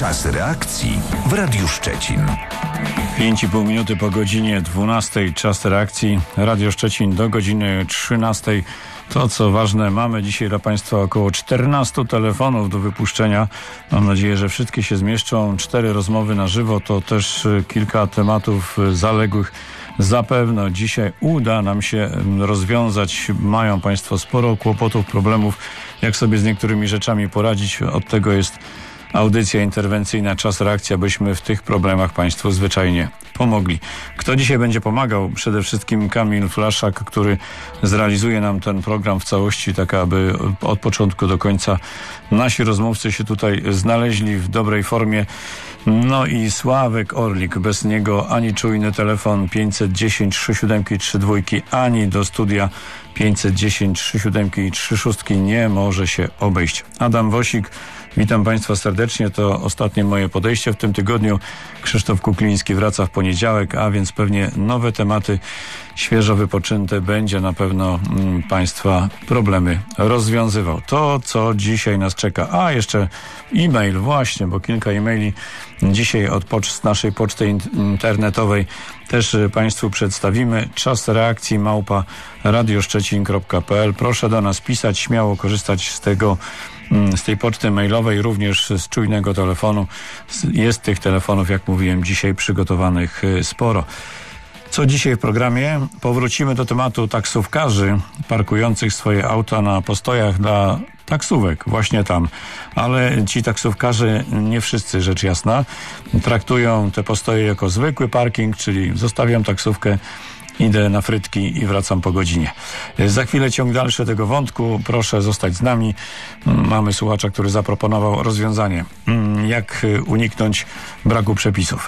Czas reakcji w Radiu Szczecin. 5,5 minuty po godzinie 12. Czas reakcji. Radio Szczecin do godziny 13. To, co ważne, mamy dzisiaj dla Państwa około 14 telefonów do wypuszczenia. Mam nadzieję, że wszystkie się zmieszczą. 4 rozmowy na żywo, to też kilka tematów zaległych. Zapewne dzisiaj uda nam się rozwiązać. Mają Państwo sporo kłopotów, problemów, jak sobie z niektórymi rzeczami poradzić. Od tego jest audycja interwencyjna, czas reakcji, abyśmy w tych problemach Państwu zwyczajnie pomogli. Kto dzisiaj będzie pomagał? Przede wszystkim Kamil Flaszak, który zrealizuje nam ten program w całości, tak aby od początku do końca nasi rozmówcy się tutaj znaleźli w dobrej formie. No i Sławek Orlik, bez niego ani czujny telefon 510 37 32, ani do studia 510 37 36 nie może się obejść. Adam Wosik, witam Państwa serdecznie. To ostatnie moje podejście w tym tygodniu. Krzysztof Kukliński wraca w poniedziałek, a więc pewnie nowe tematy, świeżo wypoczęte, będzie na pewno Państwa problemy rozwiązywał. To, co dzisiaj nas czeka. A, jeszcze e-mail, właśnie, bo kilka e-maili dzisiaj z naszej poczty internetowej też Państwu przedstawimy. Czas reakcji @radioszczecin.pl. Proszę do nas pisać, śmiało korzystać z tej poczty mailowej, również z czujnego telefonu. Jest tych telefonów, jak mówiłem, dzisiaj przygotowanych sporo. Co dzisiaj w programie? Powrócimy do tematu taksówkarzy parkujących swoje auta na postojach dla taksówek, właśnie tam. Ale ci taksówkarze, nie wszyscy, rzecz jasna, traktują te postoje jako zwykły parking, czyli zostawiam taksówkę, idę na frytki i wracam po godzinie. Za chwilę ciąg dalszy tego wątku. Proszę zostać z nami. Mamy słuchacza, który zaproponował rozwiązanie. Jak uniknąć braku przepisów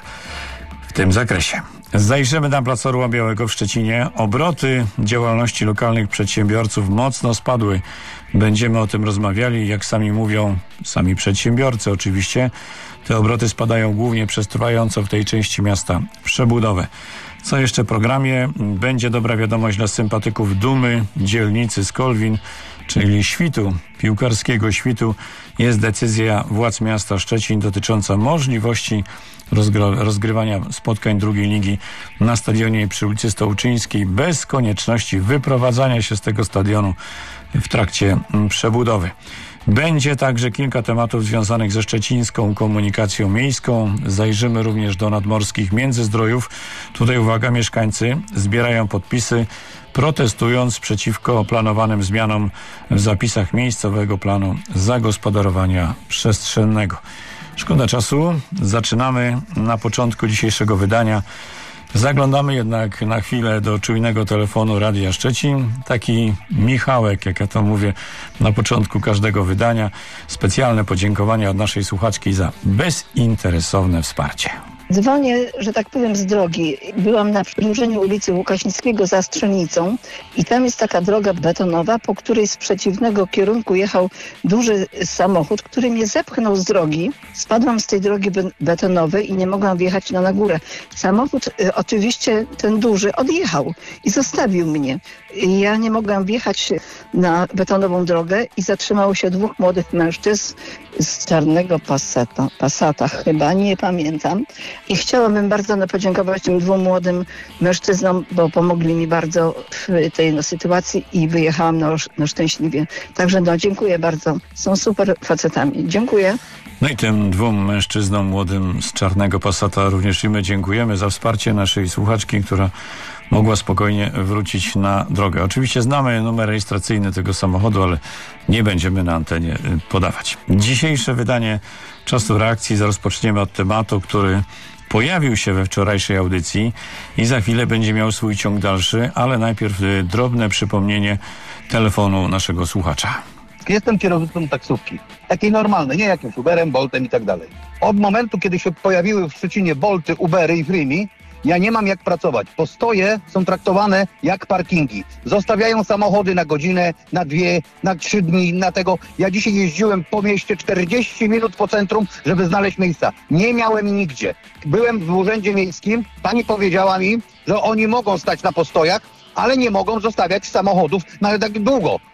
w tym zakresie. Zajrzymy na plac Orła Białego w Szczecinie. Obroty działalności lokalnych przedsiębiorców mocno spadły. Będziemy o tym rozmawiali. Jak sami mówią, sami przedsiębiorcy oczywiście, te obroty spadają głównie przez trwającą w tej części miasta przebudowę. Co jeszcze w programie? Będzie dobra wiadomość dla sympatyków Dumy, dzielnicy Skolwin, czyli świtu, piłkarskiego świtu. Jest decyzja władz miasta Szczecin dotycząca możliwości rozgrywania spotkań drugiej ligi na stadionie przy ulicy Stołczyńskiej bez konieczności wyprowadzania się z tego stadionu w trakcie przebudowy. Będzie także kilka tematów związanych ze szczecińską komunikacją miejską. Zajrzymy również do nadmorskich Międzyzdrojów. Tutaj uwaga, mieszkańcy zbierają podpisy, protestując przeciwko planowanym zmianom w zapisach miejscowego planu zagospodarowania przestrzennego. Szkoda czasu. Zaczynamy na początku dzisiejszego wydania. Zaglądamy jednak na chwilę do czujnego telefonu Radia Szczecin. Taki Michałek, jak ja to mówię, na początku każdego wydania. Specjalne podziękowania od naszej słuchaczki za bezinteresowne wsparcie. Dzwonię, że tak powiem, z drogi. Byłam na przedłużeniu ulicy Łukasińskiego za Strzelnicą i tam jest taka droga betonowa, po której z przeciwnego kierunku jechał duży samochód, który mnie zepchnął z drogi. Spadłam z tej drogi betonowej i nie mogłam wjechać na górę. Samochód, oczywiście ten duży, odjechał i zostawił mnie. Ja nie mogłam wjechać na betonową drogę i zatrzymało się 2 młodych mężczyzn z czarnego Passata chyba, nie pamiętam. I chciałabym bardzo podziękować tym 2 młodym mężczyznom, bo pomogli mi bardzo w tej sytuacji i wyjechałam szczęśliwie. Także dziękuję bardzo. Są super facetami. Dziękuję. No i tym 2 mężczyznom młodym z czarnego Passata również i my dziękujemy za wsparcie naszej słuchaczki, która mogła spokojnie wrócić na drogę. Oczywiście znamy numer rejestracyjny tego samochodu, ale nie będziemy na antenie podawać. Dzisiejsze wydanie Czasu Reakcji rozpoczniemy od tematu, który pojawił się we wczorajszej audycji i za chwilę będzie miał swój ciąg dalszy, ale najpierw drobne przypomnienie telefonu naszego słuchacza. Jestem kierowcą taksówki. Takiej normalnej, nie jakimś Uberem, Boltem i tak dalej. Od momentu, kiedy się pojawiły w Szczecinie Bolty, Ubery i Freemi, ja nie mam jak pracować. Postoje są traktowane jak parkingi. Zostawiają samochody na godzinę, na 2, na 3 dni, na tego. Ja dzisiaj jeździłem po mieście 40 minut po centrum, żeby znaleźć miejsca. Nie miałem nigdzie. Byłem w urzędzie miejskim. Pani powiedziała mi, że oni mogą stać na postojach, ale nie mogą zostawiać samochodów na tak długo.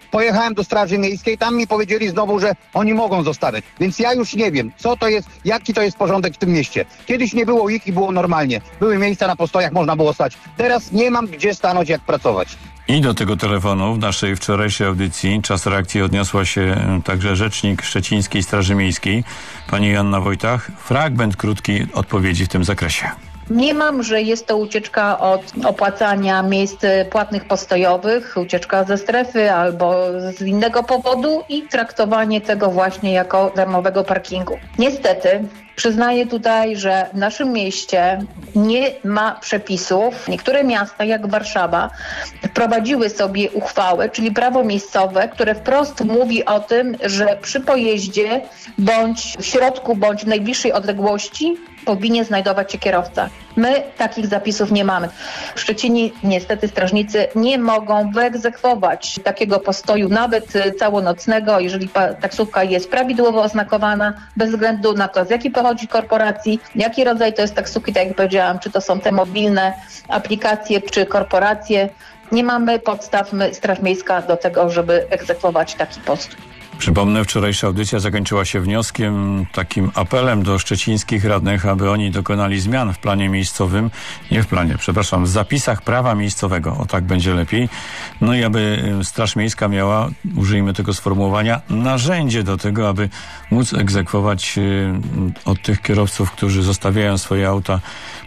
Pojechałem do Straży Miejskiej, tam mi powiedzieli znowu, że oni mogą zostawiać. Więc ja już nie wiem, co to jest, jaki to jest porządek w tym mieście. Kiedyś nie było ich i było normalnie. Były miejsca na postojach, można było stać. Teraz nie mam gdzie stanąć, jak pracować. I do tego telefonu w naszej wczorajszej audycji Czas Reakcji odniosła się także rzecznik Szczecińskiej Straży Miejskiej, pani Joanna Wojtach. Fragment krótkiej odpowiedzi w tym zakresie. Mniemam, że jest to ucieczka od opłacania miejsc płatnych postojowych, ucieczka ze strefy albo z innego powodu i traktowanie tego właśnie jako darmowego parkingu. Niestety przyznaję tutaj, że w naszym mieście nie ma przepisów. Niektóre miasta, jak Warszawa, wprowadziły sobie uchwałę, czyli prawo miejscowe, które wprost mówi o tym, że przy pojeździe bądź w środku, bądź w najbliższej odległości powinien znajdować się kierowca. My takich zapisów nie mamy. W Szczecinie niestety strażnicy nie mogą wyegzekwować takiego postoju, nawet całonocnego, jeżeli taksówka jest prawidłowo oznakowana, bez względu na to, z jakiej pochodzi korporacji, jaki rodzaj to jest taksówki, tak jak powiedziałam, czy to są te mobilne aplikacje, czy korporacje. Nie mamy podstaw, Straż Miejska, do tego, żeby egzekwować taki postój. Przypomnę, wczorajsza audycja zakończyła się wnioskiem, takim apelem do szczecińskich radnych, aby oni dokonali zmian w planie miejscowym, w zapisach prawa miejscowego, o tak będzie lepiej. No i aby Straż Miejska miała, użyjmy tego sformułowania, narzędzie do tego, aby móc egzekwować od tych kierowców, którzy zostawiają swoje auta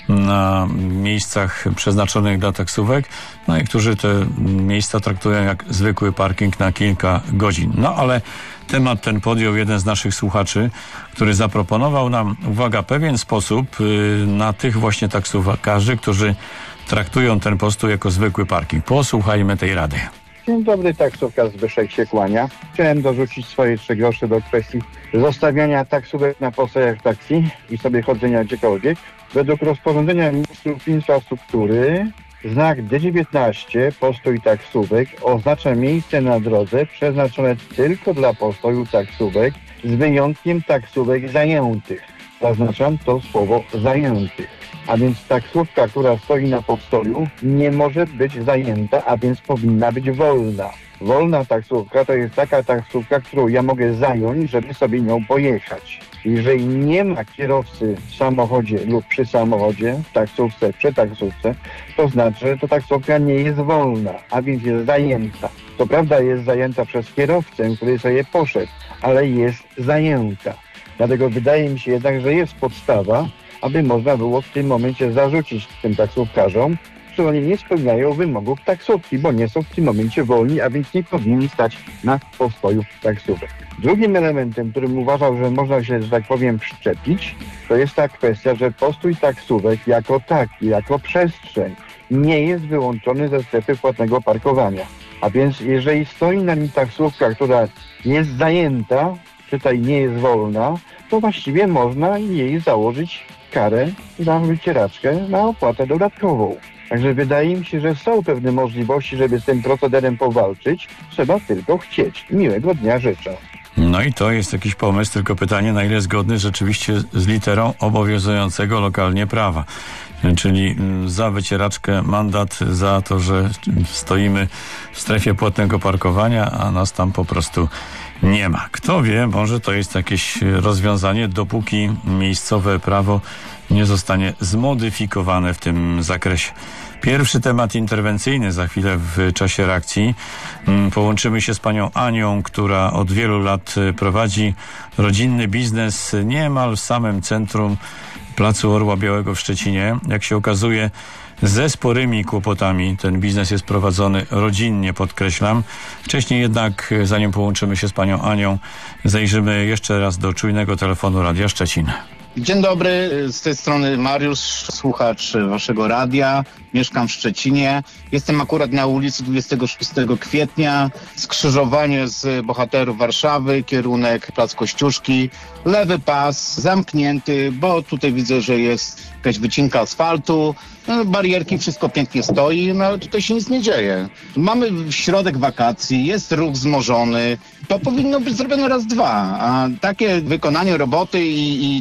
na miejscach przeznaczonych dla taksówek, no i którzy te miejsca traktują jak zwykły parking na kilka godzin. No ale temat ten podjął jeden z naszych słuchaczy, który zaproponował nam, uwaga, pewien sposób na tych właśnie taksówkarzy, którzy traktują ten postój jako zwykły parking. Posłuchajmy tej rady. Dzień dobry, taksówkarz Zbyszek się kłania. Chciałem dorzucić swoje 3 grosze do kwestii zostawiania taksówek na postojach taksi i sobie chodzenia gdziekolwiek. Według rozporządzenia ministrów infrastruktury znak D19 postój taksówek oznacza miejsce na drodze przeznaczone tylko dla postoju taksówek z wyjątkiem taksówek zajętych. Zaznaczam to słowo zajętych. A więc taksówka, która stoi na postoju, nie może być zajęta, a więc powinna być wolna. Wolna taksówka to jest taka taksówka, którą ja mogę zająć, żeby sobie nią pojechać. Jeżeli nie ma kierowcy w samochodzie lub przy samochodzie, w taksówce, przy taksówce, to znaczy, że to taksówka nie jest wolna, a więc jest zajęta. To prawda, jest zajęta przez kierowcę, który sobie poszedł, ale jest zajęta. Dlatego wydaje mi się jednak, że jest podstawa, aby można było w tym momencie zarzucić tym taksówkarzom, że oni nie spełniają wymogów taksówki, bo nie są w tym momencie wolni, a więc nie powinni stać na postoju taksówek. Drugim elementem, którym uważał, że można się, że tak powiem, przyczepić, to jest ta kwestia, że postój taksówek jako taki, jako przestrzeń nie jest wyłączony ze strefy płatnego parkowania. A więc jeżeli stoi na nim taksówka, która jest zajęta, tutaj nie jest wolna, to właściwie można jej założyć karę za wycieraczkę na opłatę dodatkową. Także wydaje mi się, że są pewne możliwości, żeby z tym procederem powalczyć. Trzeba tylko chcieć. Miłego dnia życzę. No i to jest jakiś pomysł, tylko pytanie, na ile zgodny rzeczywiście z literą obowiązującego lokalnie prawa. Czyli za wycieraczkę mandat za to, że stoimy w strefie płatnego parkowania, a nas tam po prostu nie ma. Kto wie, może to jest jakieś rozwiązanie, dopóki miejscowe prawo nie zostanie zmodyfikowane w tym zakresie. Pierwszy temat interwencyjny za chwilę w czasie reakcji. Połączymy się z panią Anią, która od wielu lat prowadzi rodzinny biznes niemal w samym centrum Placu Orła Białego w Szczecinie. Jak się okazuje, ze sporymi kłopotami ten biznes jest prowadzony rodzinnie, podkreślam. Wcześniej jednak, zanim połączymy się z panią Anią, zajrzymy jeszcze raz do czujnego telefonu Radia Szczecin. Dzień dobry, z tej strony Mariusz, słuchacz waszego radia. Mieszkam w Szczecinie. Jestem akurat na ulicy 26 kwietnia, skrzyżowanie z Bohaterów Warszawy, kierunek Plac Kościuszki. Lewy pas zamknięty, bo tutaj widzę, że jest jakaś wycinka asfaltu. Barierki, wszystko pięknie stoi, no ale tutaj się nic nie dzieje. Mamy środek wakacji, jest ruch wzmożony. To powinno być zrobione raz, dwa, a takie wykonanie roboty i czekanie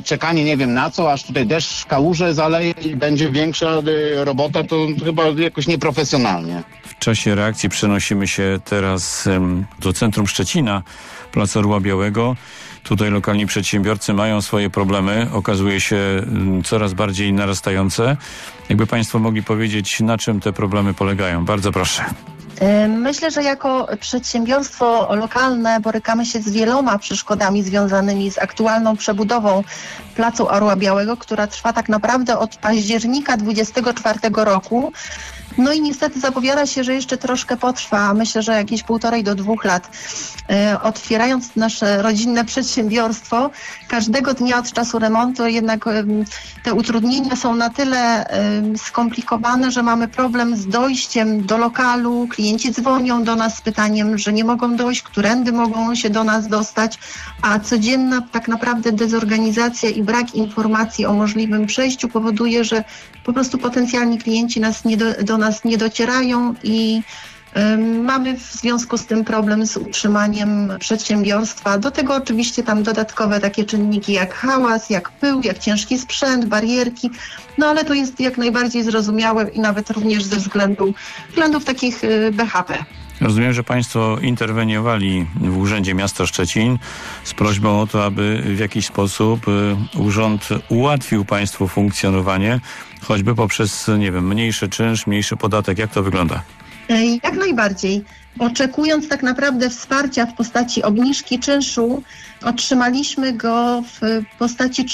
czekanie nie wiem na co, aż tutaj deszcz kałuże zaleje i będzie większa robota, to chyba jakoś nieprofesjonalnie. W czasie reakcji przenosimy się teraz do centrum Szczecina, Placu Orła Białego. Tutaj lokalni przedsiębiorcy mają swoje problemy, okazuje się coraz bardziej narastające. Jakby Państwo mogli powiedzieć, na czym te problemy polegają? Bardzo proszę. Myślę, że jako przedsiębiorstwo lokalne borykamy się z wieloma przeszkodami związanymi z aktualną przebudową Placu Orła Białego, która trwa tak naprawdę od października 2024 roku. No i niestety zapowiada się, że jeszcze troszkę potrwa, myślę, że jakieś 1,5 do 2 lat. Otwierając nasze rodzinne przedsiębiorstwo, każdego dnia od czasu remontu jednak te utrudnienia są na tyle skomplikowane, że mamy problem z dojściem do lokalu. Klienci dzwonią do nas z pytaniem, że nie mogą dojść, którędy mogą się do nas dostać, a codzienna tak naprawdę dezorganizacja i brak informacji o możliwym przejściu powoduje, że po prostu potencjalni klienci do nas nie docierają i mamy w związku z tym problem z utrzymaniem przedsiębiorstwa. Do tego oczywiście tam dodatkowe takie czynniki jak hałas, jak pył, jak ciężki sprzęt, barierki, no ale to jest jak najbardziej zrozumiałe i nawet również ze względów takich BHP. Rozumiem, że Państwo interweniowali w Urzędzie Miasta Szczecin z prośbą o to, aby w jakiś sposób urząd ułatwił Państwu funkcjonowanie, choćby poprzez, nie wiem, mniejszy czynsz, mniejszy podatek. Jak to wygląda? Jak najbardziej. Oczekując tak naprawdę wsparcia w postaci obniżki czynszu, otrzymaliśmy go w postaci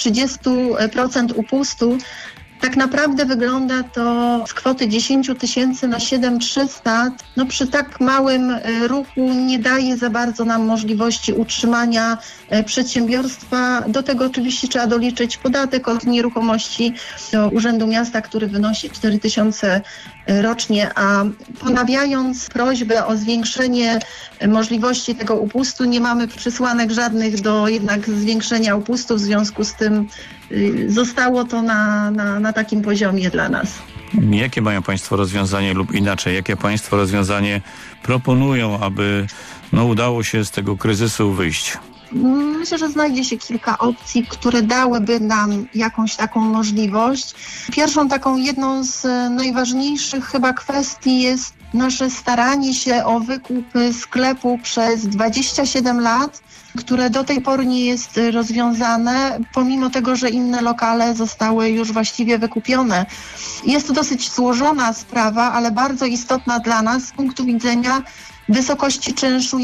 30% upustu. Tak naprawdę wygląda to z kwoty 10 000 na 7300. No przy tak małym ruchu nie daje za bardzo nam możliwości utrzymania przedsiębiorstwa. Do tego oczywiście trzeba doliczyć podatek od nieruchomości do Urzędu Miasta, który wynosi 4000 rocznie, a ponawiając prośbę o zwiększenie możliwości tego upustu, nie mamy przesłanek żadnych do jednak zwiększenia upustu, w związku z tym zostało to na takim poziomie dla nas. Jakie mają Państwo rozwiązanie lub inaczej, jakie Państwo rozwiązanie proponują, aby udało się z tego kryzysu wyjść? Myślę, że znajdzie się kilka opcji, które dałyby nam jakąś taką możliwość. Pierwszą taką, jedną z najważniejszych chyba kwestii jest nasze staranie się o wykup sklepu przez 27 lat, które do tej pory nie jest rozwiązane, pomimo tego, że inne lokale zostały już właściwie wykupione. Jest to dosyć złożona sprawa, ale bardzo istotna dla nas z punktu widzenia wysokości czynszu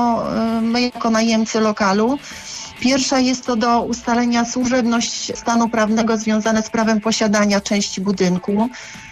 my jako najemcy lokalu. Pierwsza jest to do ustalenia służebność stanu prawnego związane z prawem posiadania części budynku.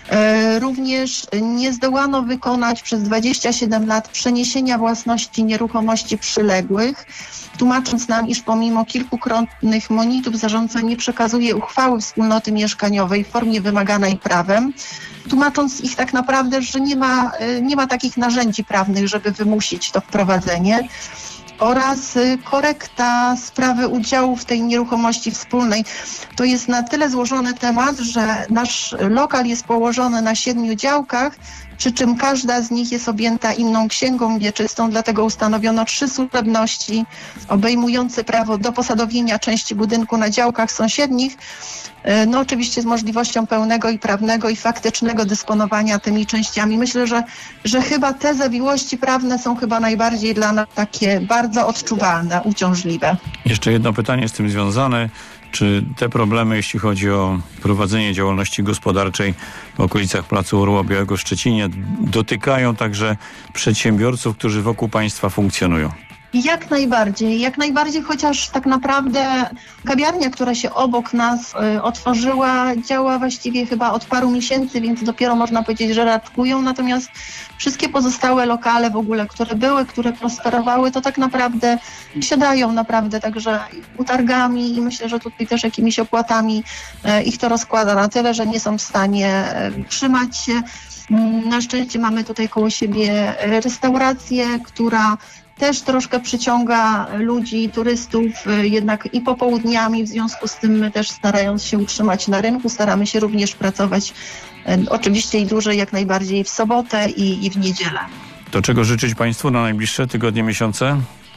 Również nie zdołano wykonać przez 27 lat przeniesienia własności nieruchomości przyległych, tłumacząc nam, iż pomimo kilkukrotnych monitów zarządca nie przekazuje uchwały wspólnoty mieszkaniowej w formie wymaganej prawem, tłumacząc ich tak naprawdę, że nie ma takich narzędzi prawnych, żeby wymusić to wprowadzenie. Oraz korekta sprawy udziału w tej nieruchomości wspólnej. To jest na tyle złożony temat, że nasz lokal jest położony na 7 działkach, przy czym każda z nich jest objęta inną księgą wieczystą, dlatego ustanowiono 3 służebności obejmujące prawo do posadowienia części budynku na działkach sąsiednich, no oczywiście z możliwością pełnego i prawnego i faktycznego dysponowania tymi częściami. Myślę, że chyba te zawiłości prawne są chyba najbardziej dla nas takie bardzo odczuwalne, uciążliwe. Jeszcze jedno pytanie z tym związane. Czy te problemy, jeśli chodzi o prowadzenie działalności gospodarczej w okolicach Placu Orła Białego w Szczecinie, dotykają także przedsiębiorców, którzy wokół państwa funkcjonują? Jak najbardziej, chociaż tak naprawdę kawiarnia, która się obok nas otworzyła, działa właściwie chyba od paru miesięcy, więc dopiero można powiedzieć, że raczkują, natomiast wszystkie pozostałe lokale w ogóle, które prosperowały, to tak naprawdę siadają naprawdę także utargami i myślę, że tutaj też jakimiś opłatami ich to rozkłada na tyle, że nie są w stanie trzymać się. Na szczęście mamy tutaj koło siebie restaurację, która też troszkę przyciąga ludzi, turystów, jednak i popołudniami, w związku z tym my też starając się utrzymać na rynku, staramy się również pracować oczywiście i dłużej, jak najbardziej w sobotę i w niedzielę. To czego życzyć Państwu na najbliższe tygodnie, miesiące?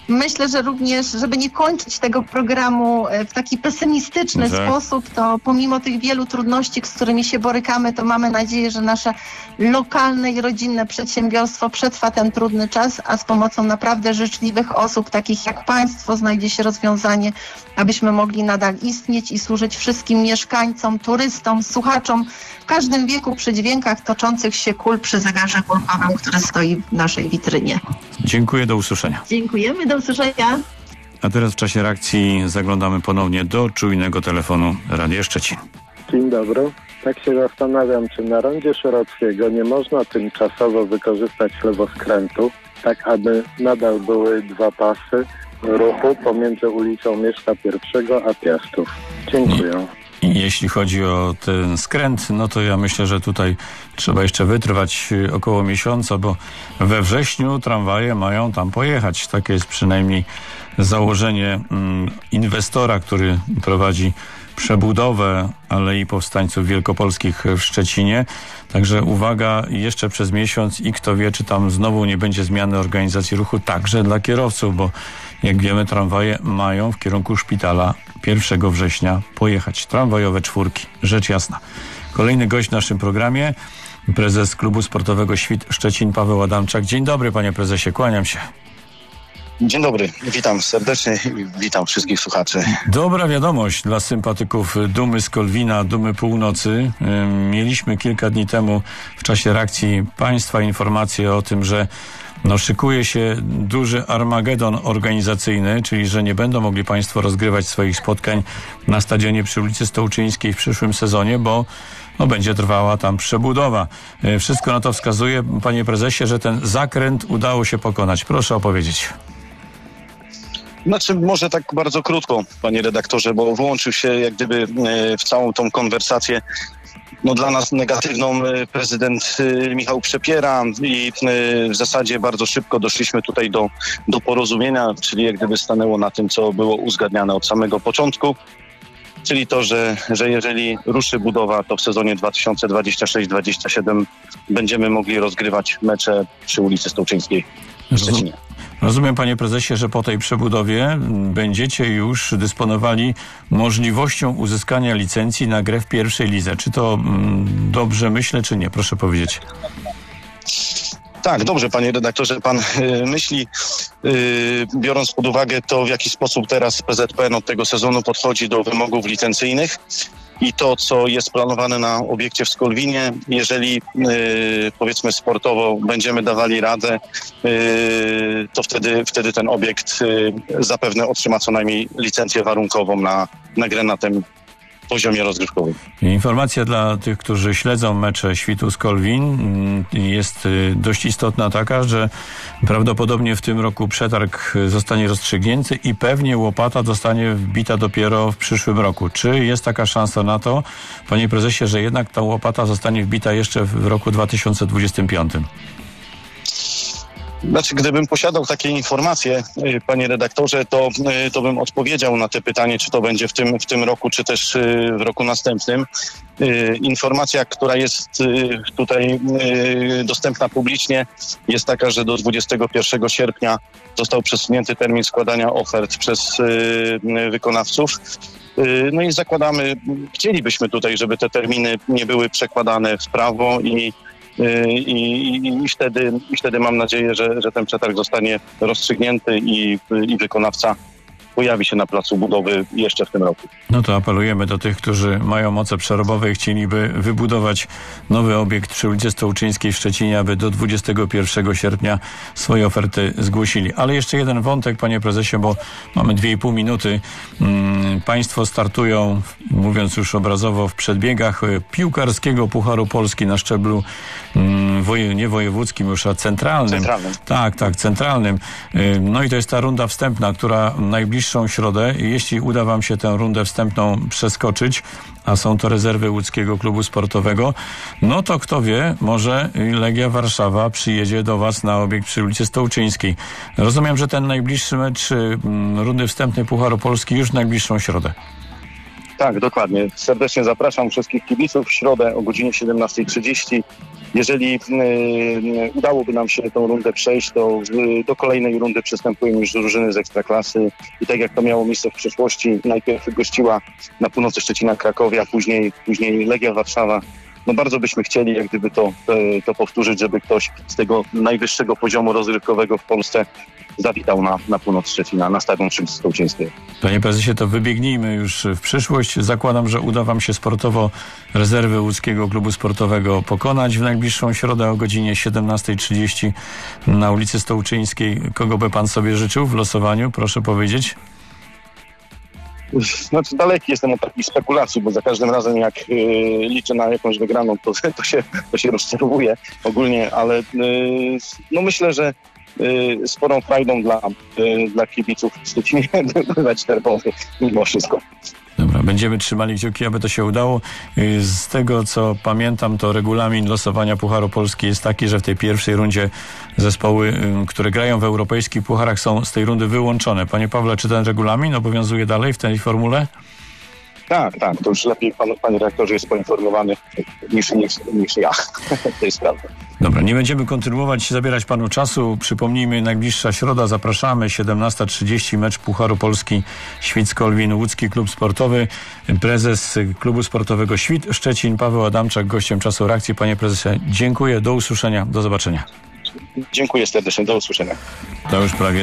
Myślę, że również, żeby nie kończyć tego programu w taki pesymistyczny sposób, to pomimo tych wielu trudności, z którymi się borykamy, to mamy nadzieję, że nasze lokalne i rodzinne przedsiębiorstwo przetrwa ten trudny czas, a z pomocą naprawdę życzliwych osób, takich jak Państwo, znajdzie się rozwiązanie, abyśmy mogli nadal istnieć i służyć wszystkim mieszkańcom, turystom, słuchaczom w każdym wieku przy dźwiękach toczących się kul przy zegarze kulkowym, który stoi w naszej witrynie. Dziękuję, do usłyszenia. Dziękujemy, do usłyszenia. A teraz w czasie reakcji zaglądamy ponownie do czujnego telefonu Radia Szczecin. Dzień dobry. Tak się zastanawiam, czy na rondzie Szerockiego nie można tymczasowo wykorzystać lewoskrętu, tak aby nadal były dwa pasy ruchu pomiędzy ulicą Mieszka I a Piastów. Dziękuję. I jeśli chodzi o ten skręt, no to ja myślę, że tutaj trzeba jeszcze wytrwać około miesiąca, bo we wrześniu tramwaje mają tam pojechać. Takie jest przynajmniej założenie inwestora, który prowadzi przebudowę Alei Powstańców Wielkopolskich w Szczecinie. Także uwaga, jeszcze przez miesiąc i kto wie, czy tam znowu nie będzie zmiany organizacji ruchu także dla kierowców, bo jak wiemy, tramwaje mają w kierunku szpitala 1 września pojechać. Tramwajowe czwórki, rzecz jasna. Kolejny gość w naszym programie, prezes Klubu Sportowego Świt Szczecin, Paweł Adamczak. Dzień dobry, panie prezesie, kłaniam się. Dzień dobry, witam serdecznie i witam wszystkich słuchaczy. Dobra wiadomość dla sympatyków Dumy z Kolwina, Dumy Północy. Mieliśmy kilka dni temu w czasie reakcji państwa informację o tym, że szykuje się duży armagedon organizacyjny, czyli że nie będą mogli państwo rozgrywać swoich spotkań na stadionie przy ulicy Stołczyńskiej w przyszłym sezonie, bo będzie trwała tam przebudowa. Wszystko na to wskazuje, panie prezesie, że ten zakręt udało się pokonać. Proszę opowiedzieć. Znaczy, może tak bardzo krótko, panie redaktorze, bo włączył się jak gdyby w całą tą konwersację dla nas negatywną prezydent Michał Przepiera i w zasadzie bardzo szybko doszliśmy tutaj do porozumienia, czyli jak gdyby stanęło na tym, co było uzgadniane od samego początku, czyli to, że jeżeli ruszy budowa, to w sezonie 2026-2027 będziemy mogli rozgrywać mecze przy ulicy Stołczyńskiej w Szczecinie. Rozumiem, panie prezesie, że po tej przebudowie będziecie już dysponowali możliwością uzyskania licencji na grę w pierwszej lidze. Czy to dobrze myślę, czy nie? Proszę powiedzieć. Tak, dobrze, panie redaktorze, pan myśli, biorąc pod uwagę to, w jaki sposób teraz PZPN od tego sezonu podchodzi do wymogów licencyjnych i to, co jest planowane na obiekcie w Skolwinie, jeżeli powiedzmy sportowo będziemy dawali radę, to wtedy ten obiekt zapewne otrzyma co najmniej licencję warunkową na grę na tym poziomie rozgrywkowym. Informacja dla tych, którzy śledzą mecze Świtu z Kolwin jest dość istotna taka, że prawdopodobnie w tym roku przetarg zostanie rozstrzygnięty i pewnie łopata zostanie wbita dopiero w przyszłym roku. Czy jest taka szansa na to, panie prezesie, że jednak ta łopata zostanie wbita jeszcze w roku 2025? Znaczy, gdybym posiadał takie informacje, panie redaktorze, to bym odpowiedział na te pytanie, czy to będzie w tym roku, czy też w roku następnym. Informacja, która jest tutaj dostępna publicznie, jest taka, że do 21 sierpnia został przesunięty termin składania ofert przez wykonawców. No i chcielibyśmy tutaj, żeby te terminy nie były przekładane w prawo i wtedy mam nadzieję, że ten przetarg zostanie rozstrzygnięty i wykonawca pojawi się na placu budowy jeszcze w tym roku. No to apelujemy do tych, którzy mają moce przerobowe i chcieliby wybudować nowy obiekt przy ulicy Stołczyńskiej w Szczecinie, aby do 21 sierpnia swoje oferty zgłosili. Ale jeszcze jeden wątek, panie prezesie, bo mamy 2,5 minuty. Państwo startują, mówiąc już obrazowo, w przedbiegach piłkarskiego Pucharu Polski na szczeblu nie wojewódzkim już, a centralnym. Tak, centralnym. No i to jest ta runda wstępna, która najbliższą środę, jeśli uda wam się tę rundę wstępną przeskoczyć, a są to rezerwy łódzkiego klubu sportowego, no to kto wie, może Legia Warszawa przyjedzie do was na obiekt przy ulicy Stołczyńskiej. Rozumiem, że ten najbliższy mecz rundy wstępnej Pucharu Polski już w najbliższą środę. Tak, dokładnie. Serdecznie zapraszam wszystkich kibiców w środę o godzinie 17:30 Jeżeli udałoby nam się tą rundę przejść, to do kolejnej rundy przystępują już drużyny z Ekstraklasy i tak jak to miało miejsce w przeszłości, najpierw gościła na północy Szczecina Krakowia, później Legia Warszawa. No bardzo byśmy chcieli jak gdyby to powtórzyć, żeby ktoś z tego najwyższego poziomu rozrywkowego w Polsce zawitał na północ Szczecina, na stadion przy Stołczyńskiej. Panie prezesie, to wybiegnijmy już w przyszłość. Zakładam, że uda wam się sportowo rezerwy łódzkiego klubu sportowego pokonać w najbliższą środę o godzinie 17:30 na ulicy Stołczyńskiej. Kogo by pan sobie życzył w losowaniu? Proszę powiedzieć. Znaczy daleki jestem od takich spekulacji, bo za każdym razem jak liczę na jakąś wygraną, to się rozczarowuję ogólnie, ale no myślę, że sporą frajdą dla kibiców w Szczecinie bywać derbowy mimo wszystko. Dobra, będziemy trzymali kciuki, aby to się udało. Z tego, co pamiętam, to regulamin losowania Pucharu Polski jest taki, że w tej pierwszej rundzie zespoły, które grają w europejskich pucharach, są z tej rundy wyłączone. Panie Pawle, czy ten regulamin obowiązuje dalej w tej formule? Tak, to już lepiej panie redaktorze jest poinformowany niż ja. To jest prawda. Dobra, nie będziemy kontynuować, zabierać panu czasu. Przypomnijmy, najbliższa środa, zapraszamy, 17:30, mecz Pucharu Polski Świt-Skolwin, łódzki klub sportowy. Prezes klubu sportowego Świt Szczecin, Paweł Adamczak, gościem Czasu Reakcji. Panie prezesie, dziękuję, do usłyszenia, do zobaczenia. Dziękuję serdecznie, do usłyszenia. To już prawie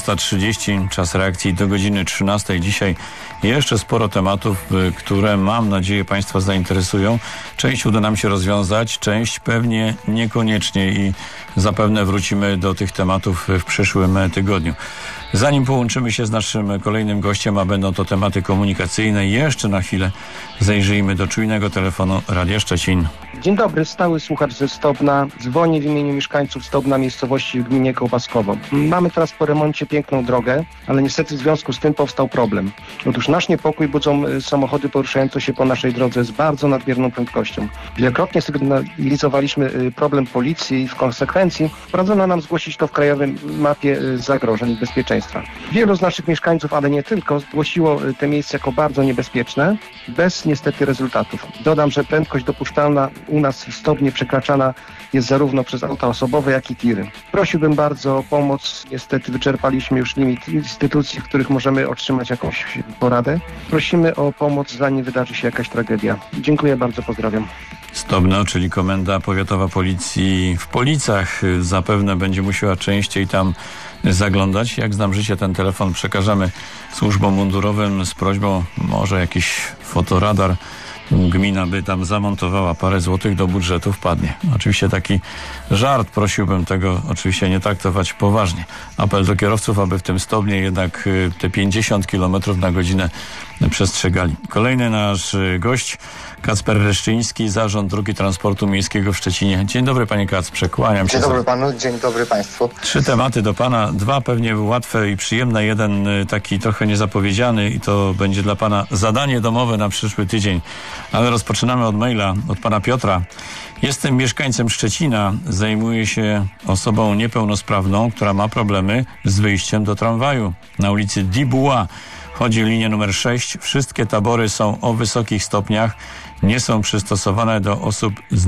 12:30, czas reakcji do godziny 13. Dzisiaj jeszcze sporo tematów, które mam nadzieję Państwa zainteresują. Część uda nam się rozwiązać, część pewnie niekoniecznie i zapewne wrócimy do tych tematów w przyszłym tygodniu. Zanim połączymy się z naszym kolejnym gościem, a będą to tematy komunikacyjne, jeszcze na chwilę zajrzyjmy do czujnego telefonu Radia Szczecin. Dzień dobry, stały słuchacz ze Stobna. Dzwonię w imieniu mieszkańców Stobna, miejscowości w gminie Kołbaskowo. Mamy teraz po remoncie piękną drogę, ale niestety w związku z tym powstał problem. Otóż nasz niepokój budzą samochody poruszające się po naszej drodze z bardzo nadmierną prędkością. Wielokrotnie sygnalizowaliśmy problem policji i w konsekwencji radzono nam zgłosić to w Krajowej Mapie Zagrożeń i Bezpieczeństwa. Wielu z naszych mieszkańców, ale nie tylko, zgłosiło te miejsce jako bardzo niebezpieczne, bez niestety rezultatów. Dodam, że prędkość dopuszczalna u nas w Stobnie przekraczana jest zarówno przez auta osobowe, jak i tiry. Prosiłbym bardzo o pomoc. Niestety wyczerpaliśmy już limit instytucji, w których możemy otrzymać jakąś poradę. Prosimy o pomoc, zanim wydarzy się jakaś tragedia. Dziękuję bardzo, pozdrawiam. Stobno, czyli Komenda Powiatowa Policji w Policach, zapewne będzie musiała częściej tam zaglądać. Jak znam życie, ten telefon przekażemy służbom mundurowym z prośbą, może jakiś fotoradar gmina by tam zamontowała, parę złotych do budżetu wpadnie. Oczywiście taki żart, prosiłbym tego oczywiście nie traktować poważnie. Apel do kierowców, aby w tym Stobnie jednak te 50 km na godzinę przestrzegali. Kolejny nasz gość, Kacper Reszczyński, Zarząd Dróg Transportu Miejskiego w Szczecinie. Dzień dobry, panie Kacprze, kłaniam się. Dzień dobry panu, dzień dobry państwu. 3 tematy do pana, 2 pewnie łatwe i przyjemne, jeden taki trochę niezapowiedziany i to będzie dla pana zadanie domowe na przyszły tydzień. Ale rozpoczynamy od maila od pana Piotra. Jestem mieszkańcem Szczecina, zajmuję się osobą niepełnosprawną, która ma problemy z wyjściem do tramwaju na ulicy Dubois. Chodzi o linię numer 6. Wszystkie tabory są o wysokich stopniach, nie są przystosowane do osób z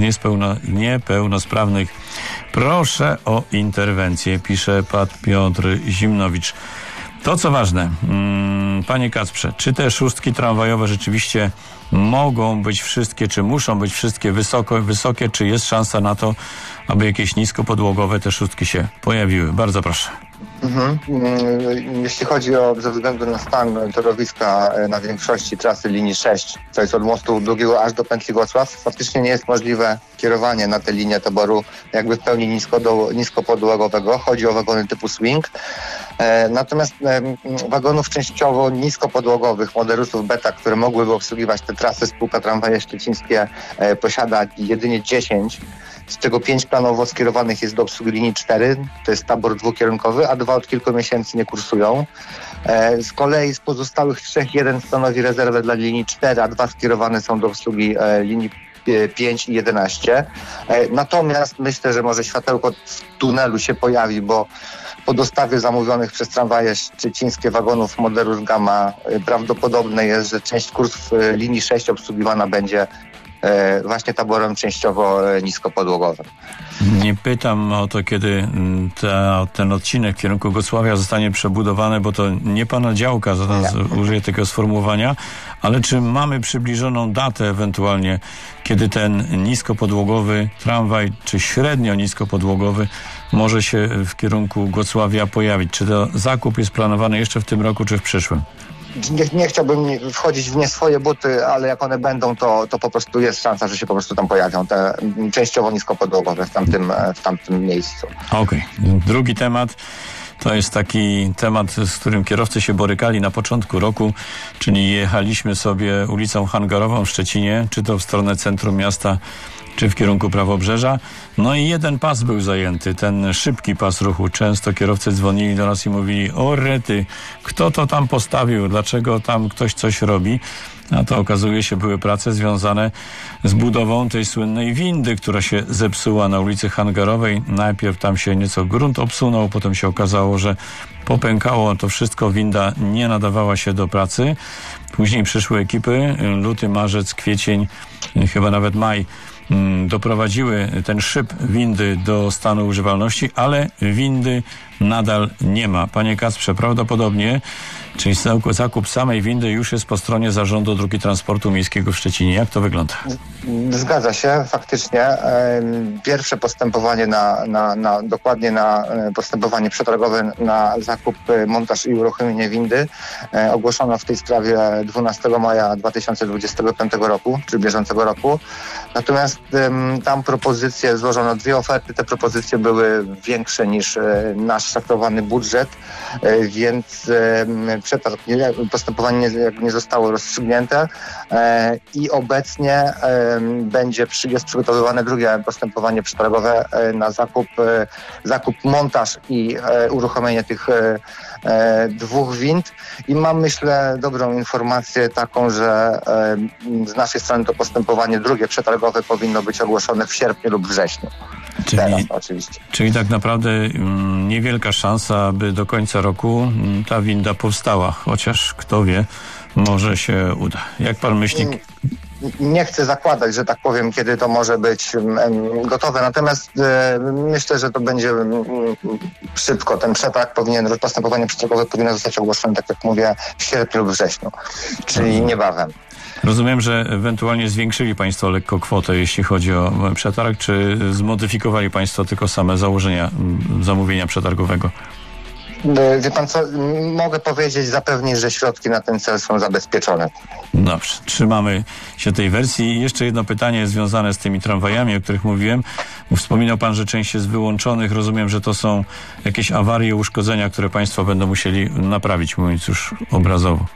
niepełnosprawnych. Proszę o interwencję, pisze pan Piotr Zimnowicz. To co ważne, panie Kacprze, czy te szóstki tramwajowe rzeczywiście mogą być wszystkie, czy muszą być wszystkie wysokie, czy jest szansa na to, aby jakieś niskopodłogowe te szóstki się pojawiły? Bardzo proszę. Jeśli chodzi o ze względu na stan torowiska na większości trasy linii 6, to jest od mostu Długiego aż do pętli Włocław, faktycznie nie jest możliwe kierowanie na tę linię taboru jakby w pełni niskopodłogowego. Chodzi o wagony typu swing. Natomiast wagonów częściowo niskopodłogowych, modelusów beta, które mogłyby obsługiwać te trasy, spółka Tramwaje Szczecińskie posiada jedynie 10, z czego 5 planowo skierowanych jest do obsługi linii 4, to jest tabor dwukierunkowy, a 2 od kilku miesięcy nie kursują. Z kolei z pozostałych 3 1 stanowi rezerwę dla linii 4, a 2 skierowane są do obsługi linii 5 i 11. Natomiast myślę, że może światełko w tunelu się pojawi, bo po dostawie zamówionych przez Tramwaje Szczecińskie wagonów modelu Gamma prawdopodobne jest, że część kursów linii 6 obsługiwana będzie właśnie taborem częściowo niskopodłogowym. Nie pytam o to, kiedy ten odcinek w kierunku Gocławia zostanie przebudowany, bo to nie pana działka, zatem użyję tego sformułowania, ale czy mamy przybliżoną datę ewentualnie, kiedy ten niskopodłogowy tramwaj, czy średnio niskopodłogowy może się w kierunku Gocławia pojawić? Czy to zakup jest planowany jeszcze w tym roku, czy w przyszłym? Nie chciałbym wchodzić w nie swoje buty, ale jak one będą, to po prostu jest szansa, że się po prostu tam pojawią, te częściowo niskopodłogowe w tamtym miejscu. Okej. Drugi temat to jest taki temat, z którym kierowcy się borykali na początku roku, czyli jechaliśmy sobie ulicą Hangarową w Szczecinie, czy to w stronę centrum miasta, czy w kierunku Prawobrzeża. No i jeden pas był zajęty, ten szybki pas ruchu. Często kierowcy dzwonili do nas i mówili: o rety, kto to tam postawił, dlaczego tam ktoś coś robi? A to okazuje się były prace związane z budową tej słynnej windy, która się zepsuła na ulicy Hangarowej. Najpierw tam się nieco grunt obsunął, potem się okazało, że popękało to wszystko, winda nie nadawała się do pracy. Później przyszły ekipy, luty, marzec, kwiecień, chyba nawet maj, doprowadziły ten szyb windy do stanu używalności, ale windy nadal nie ma. Panie Kacprze, prawdopodobnie, czyli zakup samej windy już jest po stronie Zarządu Dróg i Transportu Miejskiego w Szczecinie. Jak to wygląda? Zgadza się, faktycznie. Pierwsze postępowanie dokładnie na postępowanie przetargowe na zakup, montaż i uruchomienie windy ogłoszono w tej sprawie 12 maja 2025 roku, czyli bieżącego roku. Natomiast tam propozycje, złożono 2 oferty. Te propozycje były większe niż nasz szacowany budżet, więc przetarg, postępowanie nie zostało rozstrzygnięte i obecnie jest przygotowywane drugie postępowanie przetargowe na zakup, montaż i uruchomienie tych 2 wind. I mam, myślę, dobrą informację taką, że z naszej strony to postępowanie drugie przetargowe powinno być ogłoszone w sierpniu lub wrześniu. Teraz, oczywiście. Czyli tak naprawdę niewielka szansa, aby do końca roku ta winda powstała, chociaż kto wie, może się uda. Jak pan myśli? Nie chcę zakładać, że tak powiem, kiedy to może być gotowe, natomiast myślę, że to będzie szybko. Ten przetarg postępowanie przetargowe powinno zostać ogłoszone, tak jak mówię, w sierpniu lub wrześniu, czyli niebawem. Rozumiem, że ewentualnie zwiększyli państwo lekko kwotę, jeśli chodzi o przetarg, czy zmodyfikowali państwo tylko same założenia zamówienia przetargowego? Wie pan co, mogę powiedzieć, zapewnić, że środki na ten cel są zabezpieczone. Dobrze, trzymamy się tej wersji. I jeszcze jedno pytanie związane z tymi tramwajami, o których mówiłem. Wspominał pan, że część jest wyłączonych. Rozumiem, że to są jakieś awarie, uszkodzenia, które państwo będą musieli naprawić, mówiąc już obrazowo.